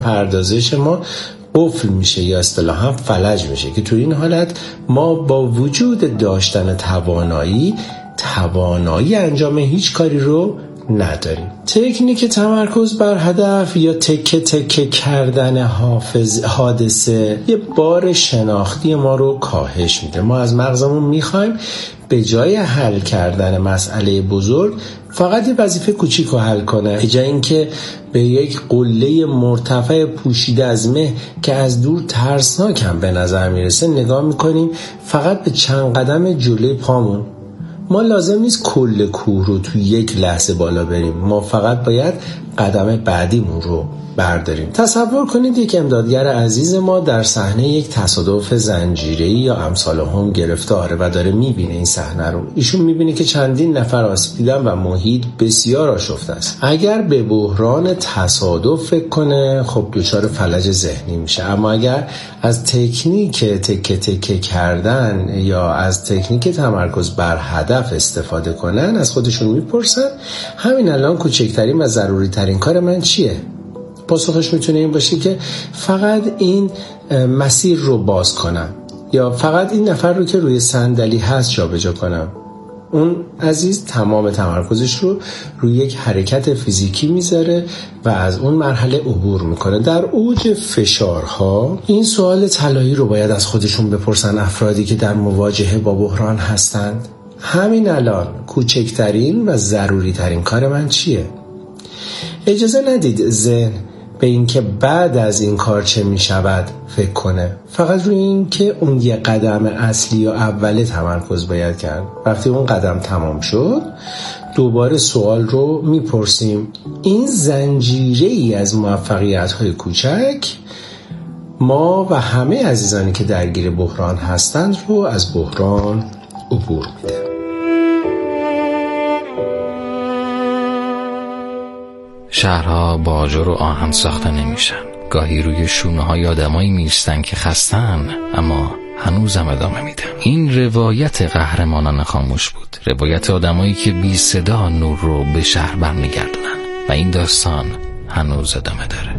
پردازش ما قفل میشه یا اصطلاحاً فلج میشه که تو این حالت ما با وجود داشتن توانایی انجام هیچ کاری رو نداریم. تکنیک تمرکز بر هدف یا تکه کردن حادثه یه بار شناختی ما رو کاهش میده. ما از مغزمون میخوایم به جای حل کردن مسئله بزرگ فقط یه وظیفه کوچیک رو حل کنه، به جای اینکه به یک قله مرتفع پوشیده از مه که از دور ترسناک هم به نظر میرسه نگاه میکنیم فقط به چند قدم جلوی پامون. ما لازم نیست کل کوه رو تو یک لحظه بالا بریم، ما فقط باید قدم بعدیمون رو برداریم. تصور کنید یک امدادگر عزیز ما در صحنه یک تصادف زنجیره‌ای یا امثال هم گرفتاره و داره میبینه این صحنه رو. ایشون میبینه که چندین نفر آسیب دیدن و محیط بسیار آشفته است. اگر به بحران تصادف فکر کنه خب دچار فلج ذهنی میشه، اما اگر از تکنیک تکه کردن یا از تکنیک تمرکز بر هدف استفاده کنن از خودشون میپرسن همین الان کوچکترین و ضروری ترین کار من چیه؟ پاسخش میتونه این باشه که فقط این مسیر رو باز کنم یا فقط این نفر رو که روی صندلی هست جابجا کنم. اون عزیز تمام تمرکزش رو روی یک حرکت فیزیکی میذاره و از اون مرحله عبور میکنه. در اوج فشارها این سوال طلایی رو باید از خودشون بپرسن افرادی که در مواجهه با بحران هستند. همین الان کوچکترین و ضروری ترین کار من چیه؟ اجازه ندید ذهن به این که بعد از این کار چه می شود فکر کنه. فقط روی این که اون یه قدم اصلی یا اوله تمرکز باید کرد. وقتی اون قدم تمام شد دوباره سوال رو می پرسیم. این زنجیره ای از موفقیت های کوچک ما و همه عزیزانی که درگیر بحران هستند رو از بحران عبور میده. شهرها با آجر و آهن ساخته نمیشن. گاهی روی شونه های آدمایی میستن که خستن اما هنوزم ادامه میدن. این روایت قهرمانان خاموش بود، روایت آدمایی که بی صدا نور رو به شهر برمیگردونن و این داستان هنوز ادامه داره.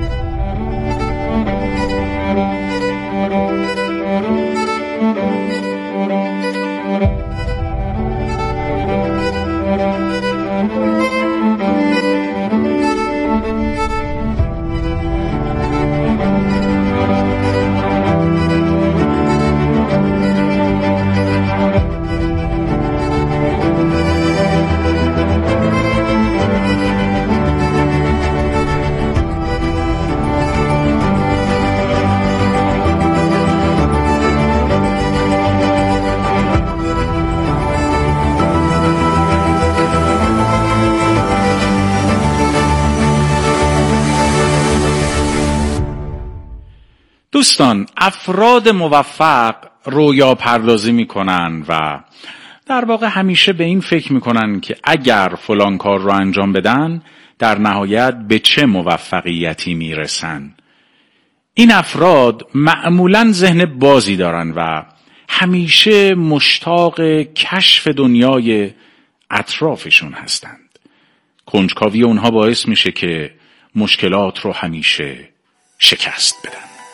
دوستان، افراد موفق رویا پردازی میکنن و در واقع همیشه به این فکر میکنن که اگر فلان کار رو انجام بدن در نهایت به چه موفقیتی میرسن. این افراد معمولاً ذهن بازی دارن و همیشه مشتاق کشف دنیای اطرافشون هستند. کنجکاوی اونها باعث میشه که مشکلات رو همیشه شکست بدن.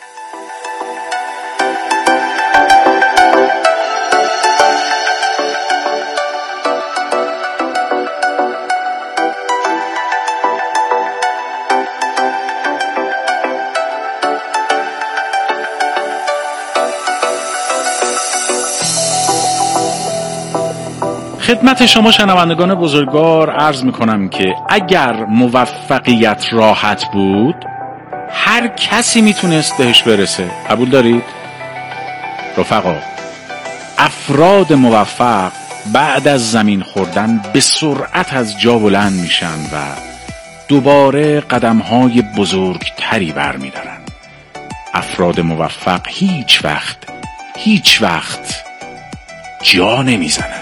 خدمت شما شنوندگان بزرگوار عرض میکنم که اگر موفقیت راحت بود هر کسی میتونست بهش برسه. قبول دارید؟ رفقا، افراد موفق بعد از زمین خوردن به سرعت از جا بلند میشن و دوباره قدمهای بزرگتری برمیدارن. افراد موفق هیچ وقت جا نمیزنن.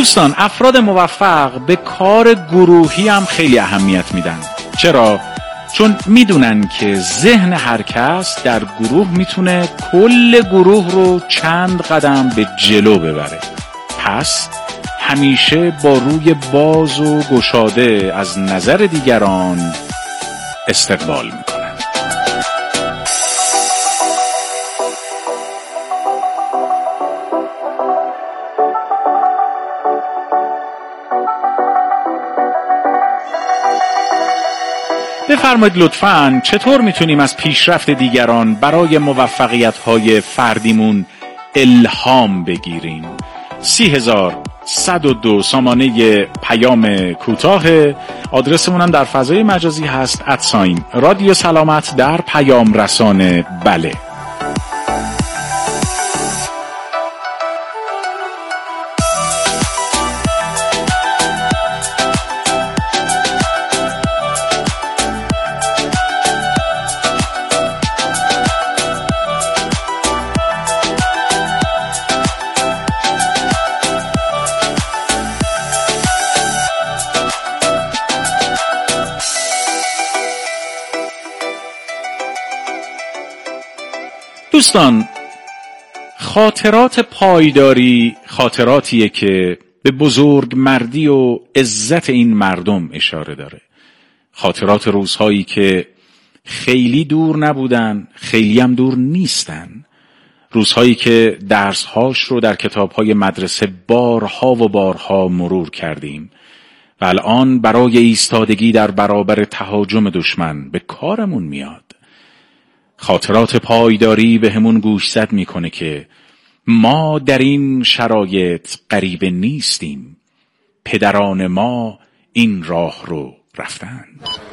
دوستان، افراد موفق به کار گروهی هم خیلی اهمیت میدن. چرا؟ چون میدونن که ذهن هر کس در گروه میتونه کل گروه رو چند قدم به جلو ببره. پس همیشه با روی باز و گشاده از نظر دیگران استقبال میکنن. بفرمایید لطفاً چطور میتونیم از پیشرفت دیگران برای موفقیت‌های فردیمون الهام بگیریم؟ 30102 سامانه پیام کوتاه. آدرسمون هم در فضای مجازی هست @رادیو سلامت در پیام رسانه. بله. دوستان، خاطرات پایداری خاطراتیه که به بزرگمردی و عزت این مردم اشاره داره. خاطرات روزهایی که خیلی دور نبودن، خیلی هم دور نیستن. روزهایی که درسهاش رو در کتابهای مدرسه بارها و بارها مرور کردیم و الان برای ایستادگی در برابر تهاجم دشمن به کارمون میاد. خاطرات پایداری به همون گوشزد میکنه که ما در این شرایط غریبه نیستیم. پدران ما این راه رو رفتن.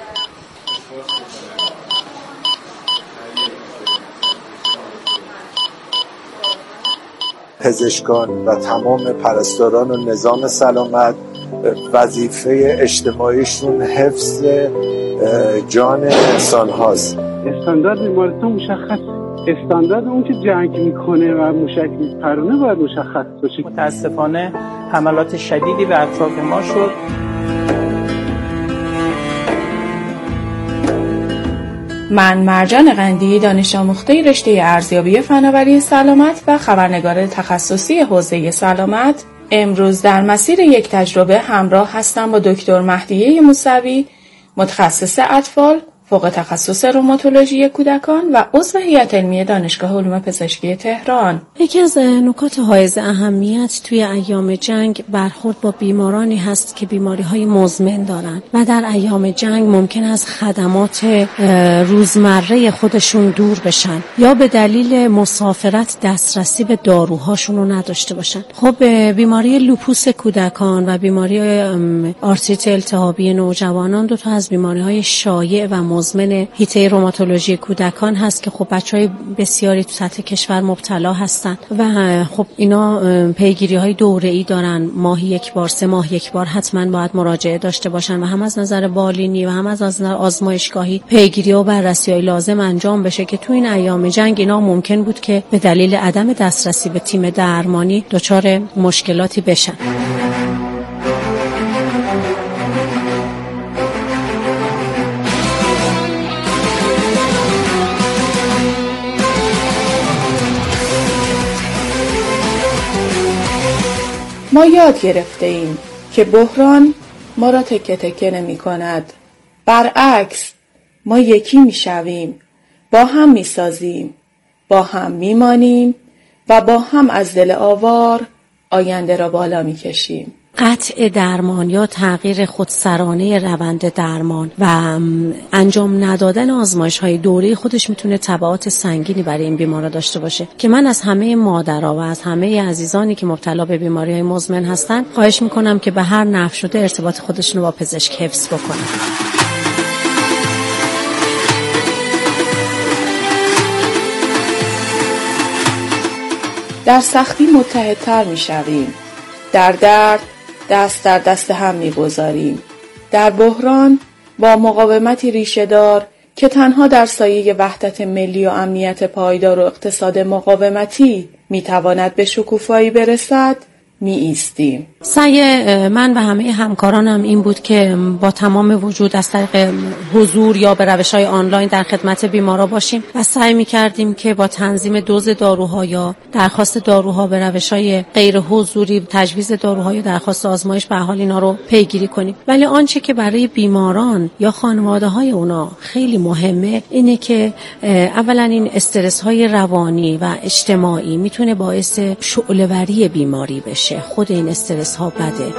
پزشکان و تمام پرستاران و نظام سلامت وظیفه اجتماعیشون حفظ جان انسان هاست. استاندارد بیمارستان مشخص، استاندارد اون که جنگ میکنه و موشک میپرونه باید مشخص باشه. متاسفانه حملات شدیدی به اطراف ما شد. من مرجان قندی، دانش آموخته رشته ارزیابی فناوری سلامت و خبرنگار تخصصی حوزه سلامت، امروز در مسیر یک تجربه همراه هستم با دکتر مهدیه موسوی، متخصص اطفال، فوق تخصص روماتولوژی کودکان و عضو هیئت علمی دانشگاه علوم پزشکی تهران. یکی از نکات حائز اهمیت توی ایام جنگ برخورد با بیمارانی هست که بیماری‌های مزمن دارن و در ایام جنگ ممکن است خدمات روزمره خودشون دور بشن یا به دلیل مسافرت دسترسی به داروهاشون رو نداشته باشن. خب بیماری لوپوس کودکان و بیماری آرتریت التهابی نوجوانان دو تا از بیماری‌های شایع و مزمن حیطه روماتولوژی کودکان هست که خب بچهای بسیاری تو سطح کشور مبتلا هستن و خب اینا پیگیری‌های دوره‌ای دارن. ماهی یک بار، 3 ماه یک بار حتما باید مراجعه داشته باشن و هم از نظر بالینی و هم از نظر آزمایشگاهی پیگیری و بررسی‌های لازم انجام بشه که تو این ایام جنگ اینا ممکن بود که به دلیل عدم دسترسی به تیم درمانی دچار مشکلاتی بشن. ما یاد گرفته ایم که بحران ما را تکه تکه نمی کند. برعکس، ما یکی می شویم، با هم می سازیم، با هم می مانیم و با هم از دل آوار آینده را بالا می کشیم. قطع درمان یا تغییر خودسرانه روند درمان و انجام ندادن آزمایش‌های دوره‌ای خودش میتونه تبعات سنگینی برای این بیمارا داشته باشه که من از همه مادرها و از همه عزیزانی که مبتلا به بیماری‌های مزمن هستن خواهش میکنم که به هر نحو شده ارتباط خودشون رو با پزشک حفظ بکنن. در سختی متحدتر میشویم، در درد دست در دست هم می‌گذاریم. در بحران با مقاومتی ریشه‌دار که تنها در سایه وحدت ملی و امنیت پایدار و اقتصاد مقاومتی می‌تواند به شکوفایی برسد، می‌ایستیم. سعی من و همه همکارانم این بود که با تمام وجود از طریق حضور یا به روش‌های آنلاین در خدمت بیمارا باشیم و سعی می‌کردیم که با تنظیم دوز داروها یا درخواست داروها به روش‌های غیر حضوری، تجویز داروها یا درخواست آزمایش به حال اینا رو پیگیری کنیم. ولی آنچه که برای بیماران یا خانواده‌های اونا خیلی مهمه اینه که اولا این استرس‌های روانی و اجتماعی میتونه باعث شعله‌وری بیماری بشه. خود این استرس ها بده.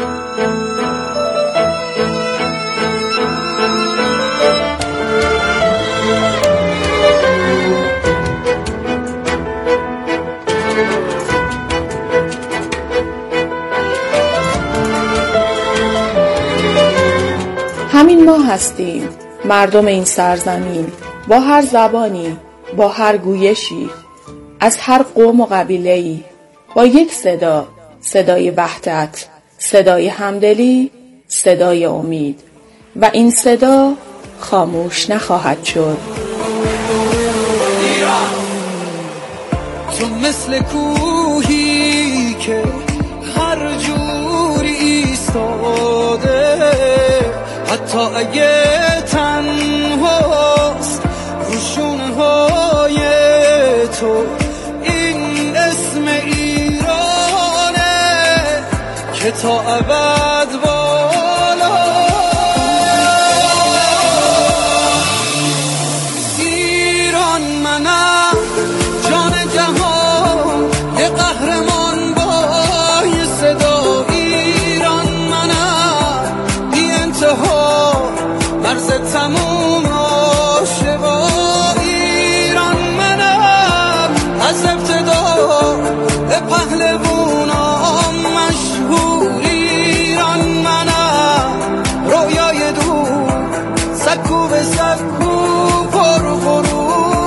همین ما هستیم، مردم این سرزمین، با هر زبانی، با هر گویشی، از هر قوم و قبیله‌ای، با یک صدا، صدای وحدت، صدای همدلی، صدای امید، و این صدا خاموش نخواهد شد. تو مثل کوهی که هر جوری ایستاده، حتی اگه تنهاست رو شونه های تو، این اسم ایرانه که تا ابد بالا. ایران منم، جان جهان، یه قهرمان با یه صدا. ایران منم، بی انتها، مرز تموم عاشقا. ایران منم، از ابتدا به پهلوونام مشهور. ایران منم، رویای دور، سکو به سکو، پرو پرو.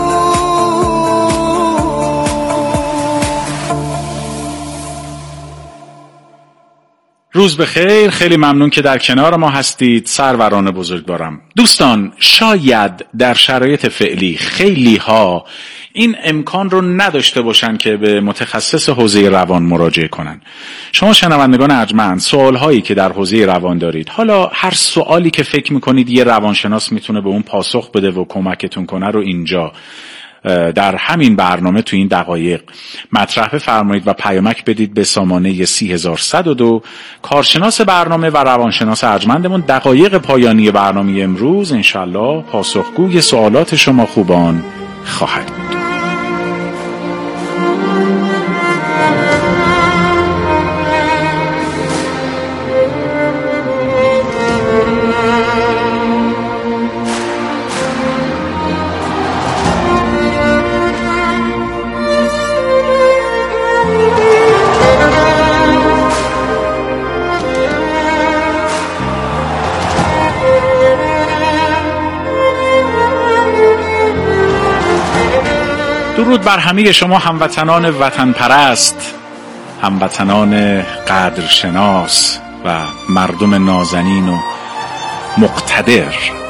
روز بخیر، خیلی ممنون که در کنار ما هستید سروران بزرگوارم. دوستان، شاید در شرایط فعلی خیلی ها این امکان رو نداشته باشن که به متخصص حوزه روان مراجعه کنن. شما شنوندگان ارجمند، سوال هایی که در حوزه روان دارید، حالا هر سوالی که فکر میکنید یه روانشناس میتونه به اون پاسخ بده و کمکتون کنه رو اینجا در همین برنامه تو این دقایق مطرح بفرمایید و پیامک بدید به سامانه 30102. کارشناس برنامه و روانشناس ارجمندمون دقایق پایانی برنامه امروز انشالله پاسخگوی سوالات شما خوبان خواهد بود. درود بر همه شما هموطنان وطن پرست، هموطنان قدرشناس و مردم نازنین و مقتدر.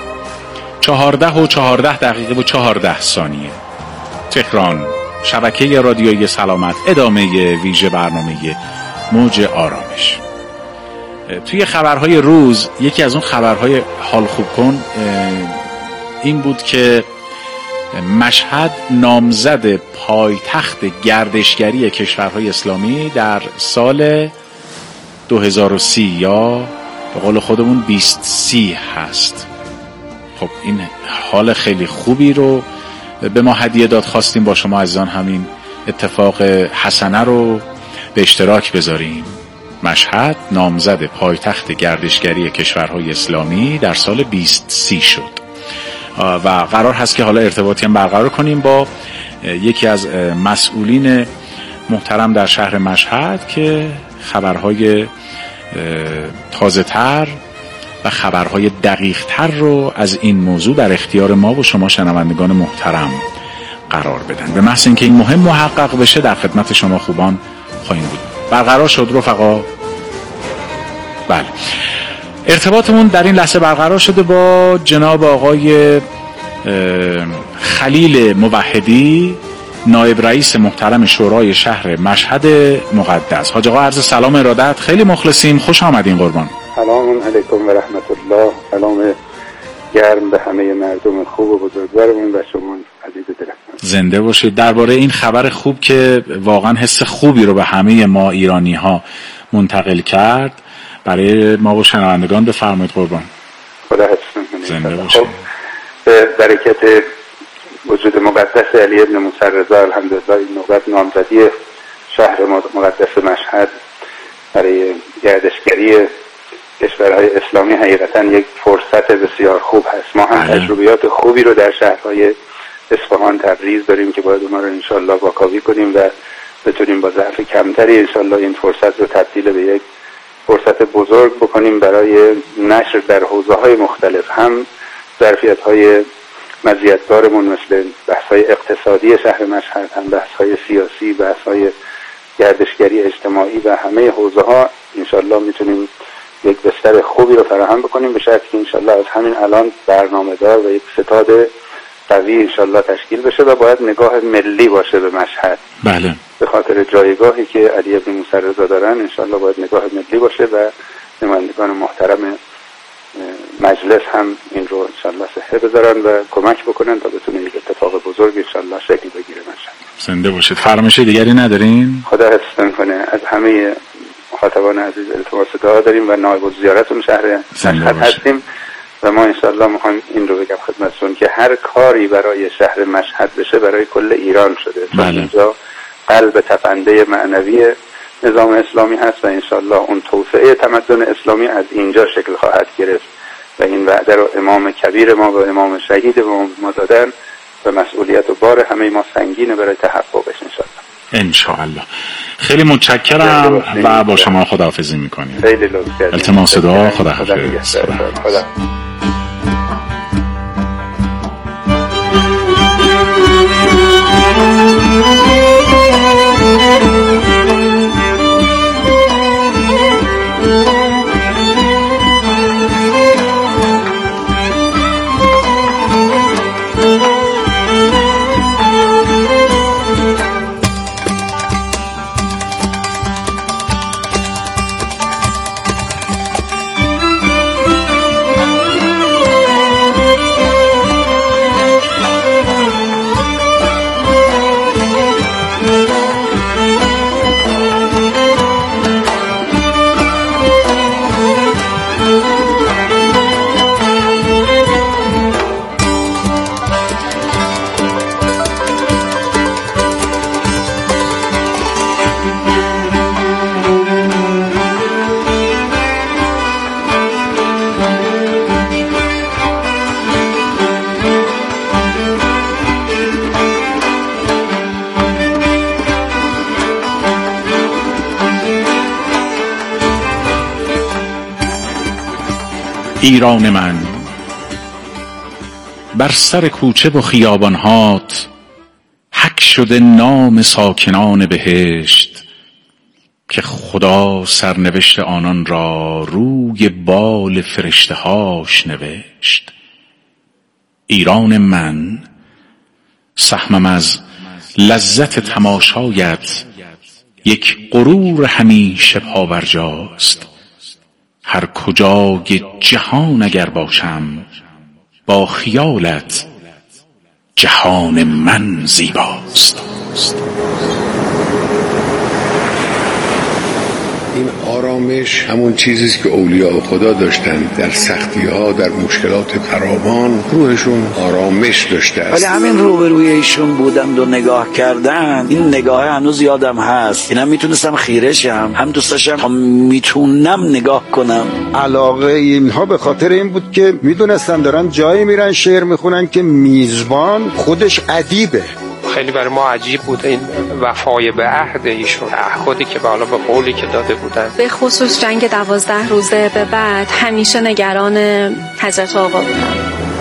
14:14 تهران، شبکه رادیویی سلامت، ادامه ویژه برنامه موج آرامش. توی خبرهای روز یکی از اون خبرهای حال خوب کن این بود که مشهد نامزد پایتخت گردشگری کشورهای اسلامی در سال 2030 یا به قول خودمون 2030 هست. خب این حال خیلی خوبی رو به ما هدیه داد. خواستیم با شما عزیزان همین اتفاق حسنه رو به اشتراک بذاریم. مشهد نامزد پایتخت گردشگری کشورهای اسلامی در سال 2030 شد و قرار هست که حالا ارتباطی هم برقرار کنیم با یکی از مسئولین محترم در شهر مشهد که خبرهای تازه تر و خبرهای دقیق تر رو از این موضوع در اختیار ما و شما شنوندگان محترم قرار بدن. به محض اینکه این مهم محقق بشه در خدمت شما خوبان خواهیم بود. برقرار شد رفقا؟ بله، ارتباطمون در این لحظه برقرار شده با جناب آقای خلیل موحدی نایب رئیس محترم شورای شهر مشهد مقدس. حاج آقا عرض سلام ارادت، خیلی مخلصیم، خوش آمدین قربان. سلام علیکم و رحمت الله. سلام گرم به همه مردم خوب و بزرگوارمون و شما عزیز دلم. زنده باشید. درباره این خبر خوب که واقعا حس خوبی رو به همه ما ایرانی ها منتقل کرد، برای ما و شنوندگان بفرمایید قربان. خدا حفظتون کنه. زنده باشید. خب به برکت وجود مقدس علی ابن موسی رضا الحمدلله این نوبت نامزدی شهر مقدس مشهد برای گردشگری کشورهای اسلامی حقیقتا یک فرصت بسیار خوب هست. ما هم تجربیات خوبی رو در شهرهای اصفهان، تبریز داریم که باید اونا رو انشالله واکاوی کنیم و بتونیم با ضعف کمتری انشالله این فرصت رو تبدیل به یک فرصت بزرگ بکنیم برای نشر در حوزه‌های مختلف، هم ظرفیت‌های مزیت‌دارمون مثل بحث‌های اقتصادی شهر مشهد، هم بحث‌های سیاسی، بحث‌های گردشگری اجتماعی و همه حوزه‌ها انشالله میتونیم یک بستر خوبی رو فراهم بکنیم، به شرطی که انشالله از همین الان برنامه‌دار و یک ستاد قوی انشالله تشکیل بشه و باید نگاه ملی باشه به مشهد. بله. به خاطر جایگاهی که علی ابن موسی رضا دارن انشالله باید نگاه ملی باشه و نمایندگان محترم مجلس هم این رو انشالله صحه بذارن و کمک بکنن تا بتونه یک اتفاق بزرگ انشالله شکل بگیره مشهد. زنده باشید. فرمایش دیگری ندارین؟ خدا حفظتون کنه. از همه مخاطبان عزیز التماس دعا داریم و نایب الزیارتون شهر مشهد هستیم و ما انشالله میخوایم این رو بگم خدمتتون که هر کاری برای شهر مشهد بشه برای کل ایران شده. بله. اینجا قلب تپنده معنوی نظام اسلامی هست و انشالله اون توسعه تمدن اسلامی از اینجا شکل خواهد گرفت و این وعده رو امام کبیر ما و امام شهید ما دادن و مسئولیت و بار همه ما سنگینه برای تحققش انشاءالله. خیلی متشکرم و با شما خداحافظی میکنیم. خیلی لطف کردید. التماس دعا. خداحافظ. خدا. ایران من، بر سر کوچه و خیابانهات حک شده نام ساکنان بهشت، که خدا سرنوشت آنان را روی بال فرشتهاش نوشت. ایران من، سهمم از لذت تماشایت یک غرور همیشه پابرجاست. هر کجای جهان اگر باشم، با خیالت جهان من زیباست. این آرامش همون چیزیست که اولیاء خدا داشتن در سختی‌ها، در مشکلات فراوان روحشون آرامش داشته است. ولی همین روبروی ایشون بودم و نگاه کردن، این نگاه هنوز یادم هست. اینم میتونستم خیره شم، هم دوست داشتم تا میتونم نگاه کنم. علاقه اینها به خاطر این بود که میدونستن دارن جایی میرن شعر میخونن که میزبان خودش ادیبه. خیلی برای ما عجیب بود این وفای به عهد ایشون، تعهدی که بالا به قولی که داده بودن. به خصوص جنگ 12 روزه به بعد همیشه نگران حضرت آقا بودم.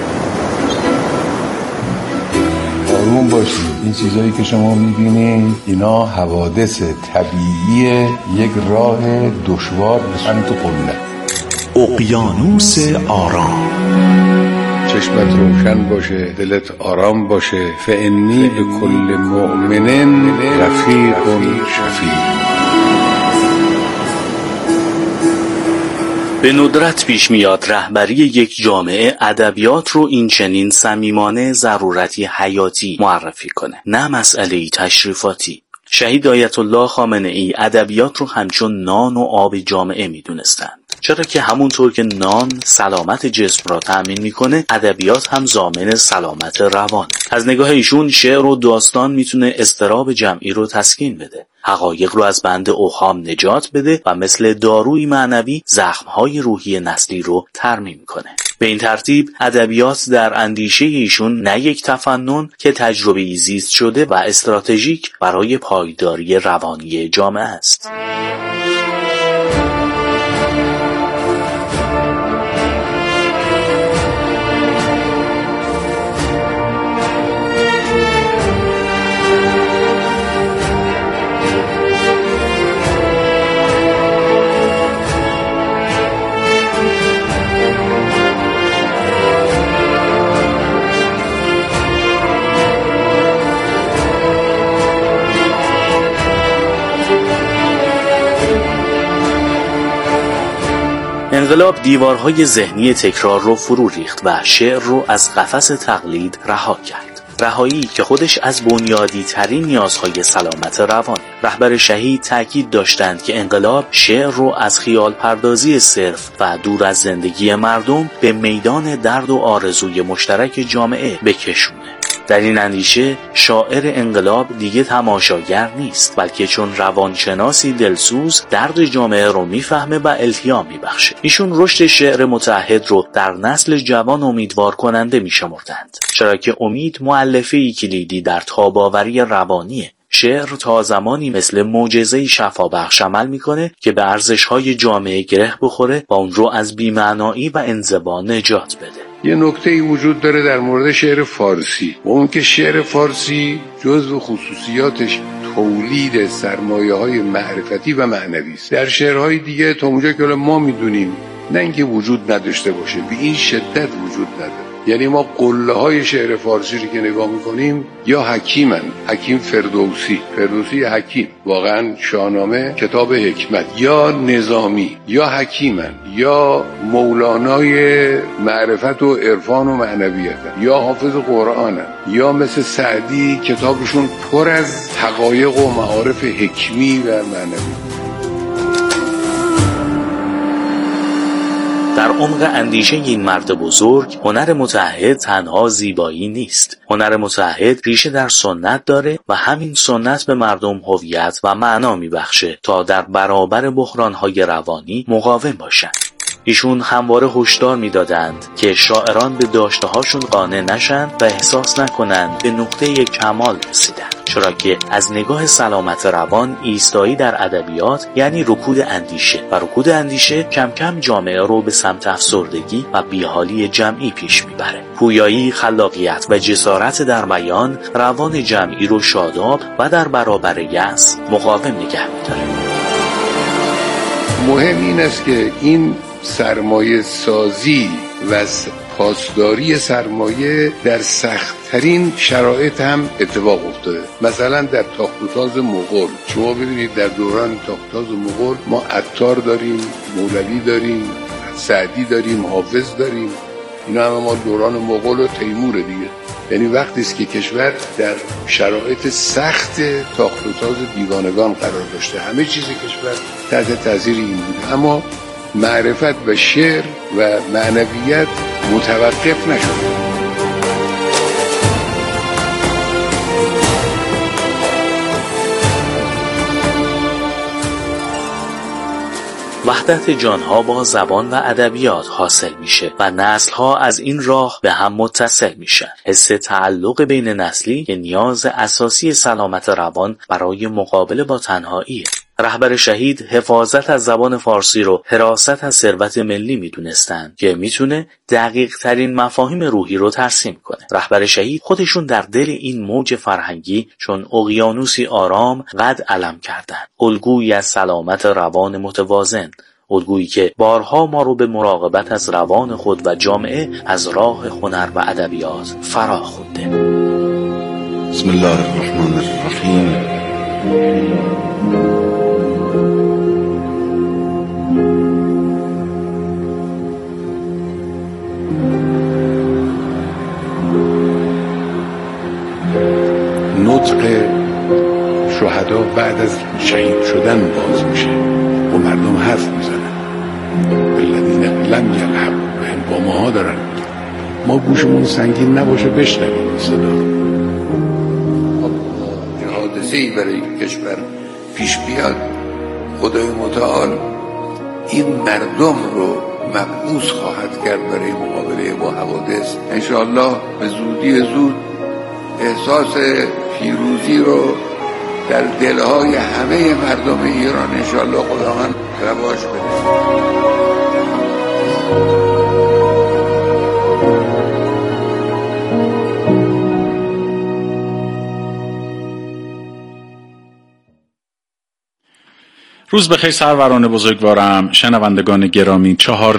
آروم باشید. این چیزایی که شما میبینید اینا حوادث طبیعی یک راه دشوار به سمت قله. اقیانوس آرام. چشمت روشن باشه، دلت آرام باشه. فانی به کل مؤمن رفیق شفیع. به ندرت پیش میاد رهبری یک جامعه ادبیات رو این چنین صمیمانه ضرورتی حیاتی معرفی کنه، نه مسئله‌ای تشریفاتی. شهید آیت الله خامنه‌ای ادبیات رو همچون نان و آب جامعه میدونستند، چرا که همونطور که نان سلامت جسم را تأمین میکنه، ادبیات هم ضامن سلامت روان. از نگاه ایشون شعر و داستان میتونه اضطراب جمعی رو تسکین بده، حقایق رو از بند اوهام نجات بده و مثل داروی معنوی زخمهای روحی نسلی رو ترمیم کنه. به این ترتیب ادبیات در اندیشه ایشون نه یک تفنن که تجربه‌ای زیست شده و استراتژیک برای پایداری روانی جامعه است. انقلاب دیوارهای ذهنی تکرار رو فرو ریخت و شعر رو از قفس تقلید رها کرد. رهایی که خودش از بنیادی ترین نیازهای سلامت روان. رهبر شهید تاکید داشتند که انقلاب شعر رو از خیال پردازی صرف و دور از زندگی مردم به میدان درد و آرزوی مشترک جامعه بکشونه. در این اندیشه شاعر انقلاب دیگه تماشاگر نیست، بلکه چون روانشناسی دلسوز درد جامعه رو میفهمه و التیام میبخشه. ایشون رشد شعر متعهد رو در نسل جوان امیدوار کننده میشمردند، چرا که امید مؤلفه‌ای کلیدی در تاب‌آوری روانیه. شعر تا زمانی مثل معجزه‌ای شفابخش عمل میکنه که به ارزش‌های جامعه گره بخوره و اون رو از بی‌معنایی و انزوا نجات بده. یه نکته‌ای وجود داره در مورد شعر فارسی، و اون که شعر فارسی جزو خصوصیاتش تولید سرمایه‌های معرفتی و معنوی است. در شعرهای دیگه تا اونجا که ما میدونیم نه اینکه وجود نداشته باشه، به این شدت وجود نداره. یعنی ما قله‌های شعر فارسی رو که نگاه می‌کنیم یا حکیمن، حکیم فردوسی حکیم، واقعا شاهنامه کتاب حکمت، یا نظامی یا حکیمن، یا مولانای معرفت و عرفان و معنویتن، یا حافظ قرآنن، یا مثل سعدی کتابشون پر از حقایق و معارف حکمی و معنوی. در عمق اندیشه این مرد بزرگ، هنر متعهد تنها زیبایی نیست. هنر متعهد ریشه در سنت داره و همین سنت به مردم هویت و معنا میبخشه تا در برابر بحران‌های روانی مقاوم باشن. ایشون همواره هشدار میدادند که شاعران به داشته‌هاشون قانع نشن و احساس نکنند به نقطه کمال رسیدن، چرا که از نگاه سلامت روان ایستایی در ادبیات یعنی رکود اندیشه، و رکود اندیشه کم کم جامعه رو به سمت افسردگی و بیحالی جمعی پیش میبره. پویایی، خلاقیت و جسارت در بیان روان جمعی رو شاداب و در برابر یأس مقاوم نگه می‌داره. مهم این است که این سرمایه سازی و پاسداری سرمایه در سخت‌ترین شرایط هم اتفاق افتاده. مثلا در تاخت و تاز مغول شما ببینید در دوران تاخت و تاز مغول ما عطار داریم، مولوی داریم، سعدی داریم، حافظ داریم. اینا هم ما دوران مغول و تیمور دیگه. یعنی وقتی است که کشور در شرایط سخت تاخت و تاز دیوانگان قرار داشته، همه چیز کشور تحت تاثیر این بوده، اما معرفت و شعر و معنویت متوقف نشد. وحدت جانها با زبان و ادبیات حاصل میشه و نسلها از این راه به هم متصل میشن. حس تعلق بین نسلی که نیاز اساسی سلامت روان برای مقابله با تنهاییه. رهبر شهید حفاظت از زبان فارسی رو حراست از ثروت ملی میدونستن که میتونه دقیق ترین مفاهیم روحی رو ترسیم کنه. رهبر شهید خودشون در دل این موج فرهنگی چون اقیانوسی آرام قد علم کردن، الگویی از سلامت روان متوازن، الگویی که بارها ما رو به مراقبت از روان خود و جامعه از راه هنر و ادبیات فرا خونده. بسم الله الرحمن الرحیم. نطق شهدا بعد از شهید شدن باز میشه و مردم حرف میزنن. الذین لم یلحقوا بهم، با ماها دارن. ما گوشمون سنگین نباشه بشنویم این صدا رو. حادثه‌ای برای کشور پیش بیاد، خدای متعال این مردم رو مبعوث خواهد کرد برای مقابله با حوادث. انشاءالله به زودی زود احساس پیروزی رو در دلهای همه مردم ایران انشاءالله خداوند رواج بده. روز بخیر سروران بزرگوارم، شنوندگان گرامی.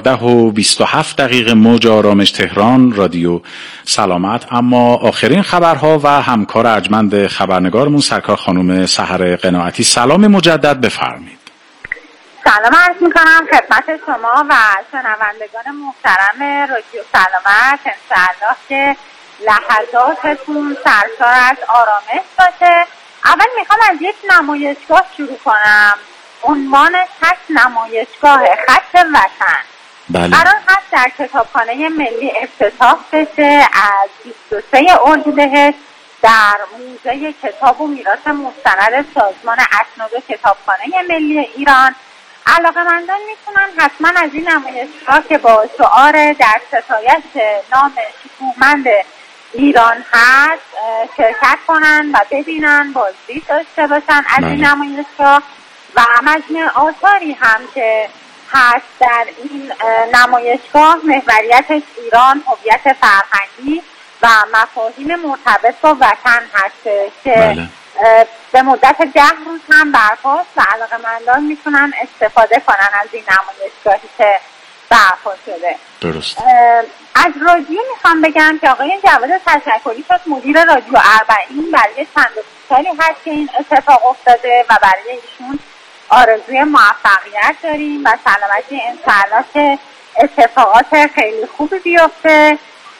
14:27 موج آرامش تهران رادیو سلامت. اما آخرین خبرها و همکار ارجمند خبرنگارمون سرکار خانم سحر قناعتی. سلام مجدد، بفرمایید. سلام عرض میکنم خدمت شما و شنوندگان محترم رادیو سلامت. انشاءالله که لحظاتتون سرشار از آرامش باشه. اول میخوام از یک نمایشگاه شروع کنم. عنوانش هست نمایشگاه خط وطن. قرار هست در کتابخانه ملی افتتاح بشه از 23 اردیبهشت در موزه کتاب و میراث مستند سازمان اسناد و کتابخانه ملی ایران. علاقه‌مندان میتونن حتما از این نمایشگاه که با شعار در ستایش نام شکوهمند ایران هست شرکت کنن و ببینن، بازدید داشته باشن از این نمایشگاه. و مجموعه آثاری هم که هست در این نمایشگاه محوریتش ایران، هویت فرهنگی و مفاهیم مرتبط با وطن هست که به مدت 10 روز هم برپاست و علاقه‌مندان میتونن استفاده کنن از این نمایشگاهی که برپا شده. درست. از رادیو میخوام بگم که آقای جواد تشکری شد مدیر رادیو اربعین. برای چند سالی هست که این اتفاق افتاده و برای ایشون آرزوی موفقیت داریم و سلامتی انشاءالله که اتفاقات خیلی خوبی بیفته.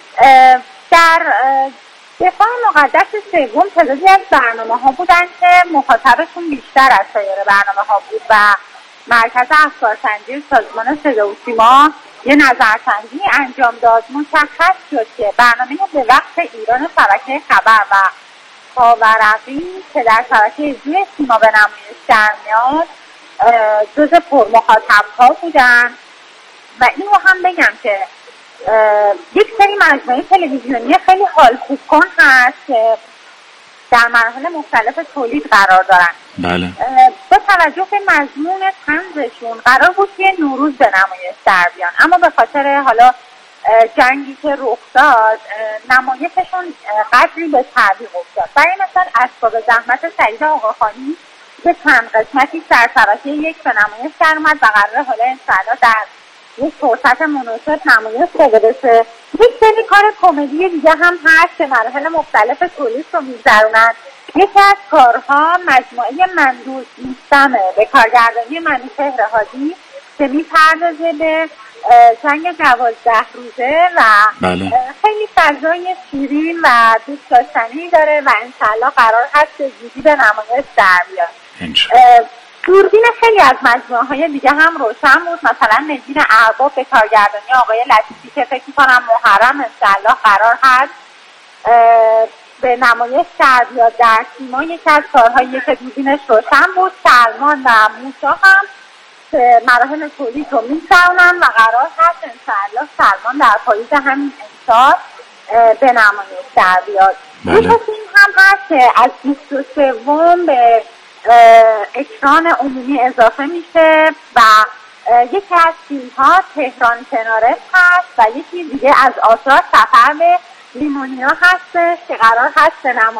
در دفاع مقدس سوم تعدادی از برنامه ها بودن که مخاطبشون بیشتر از سایر برنامه ها بود و مرکز افکارسنجی سازمان صدا و سیما یه نظرسنجی انجام داد. مشخص شد که برنامه به وقت ایران شبکه خبر و خاورقی که در شبکه زوی سیما به نمایش در میاد جز پرمخاطب‌ها بودن. و اینو هم بگم که یک سری مجموعه تلویزیونی خیلی حال خوب کن هست که در مراحل مختلف تولید قرار دارن. بله. با توجه به مضمون طنزشون قرار بود که نوروز به نمایش در بیان، اما به خاطر حالا جنگی که رخ داد نمایششون قدری به تعویق افتاد. برای مثلا اسباب زحمت سعید آقاخانی که چند قسمتی در شبکه 1 به نمایش در اومد و قراره حالا انشاءالله در یک فرصت مناسب نمایش داده بشه. یک سری کار کمدی دیگه هم هست که مراحل مختلف تولید رو می‌گذرونن. یکی از کارها مجموعه من دوست نیستمه به کارگردانی منوچهر هادی که میپردازه به جنگ 12 روزه و خیلی فضای شیرین و دوست داشتنی داره و انشاءالله قرار هست زودی به نمایش در بیاد. دوربین خیلی از مجموعه های دیگه هم روشن بود، مثلا نگین ارباب به کارگردانی آقای لطیفی که فکر می‌کنم محرم انشاءالله قرار هست به نمایش در بیاد در سیما. یکی از کارهایی که دوربینش روشن بود. سلمان و موسا هم مراحل تولید رو می‌گذرونن و قرار هست انشاءالله سلمان در پاییز همین امسال به نمایش در بیاد. این هم هست که از 23 به اکران عمومی اضافه میشه و یکی از فیلم ها تهران کنارت هست و یکی دیگه از آثار سفر به لیمونیا هستش که قرار هست به نمایش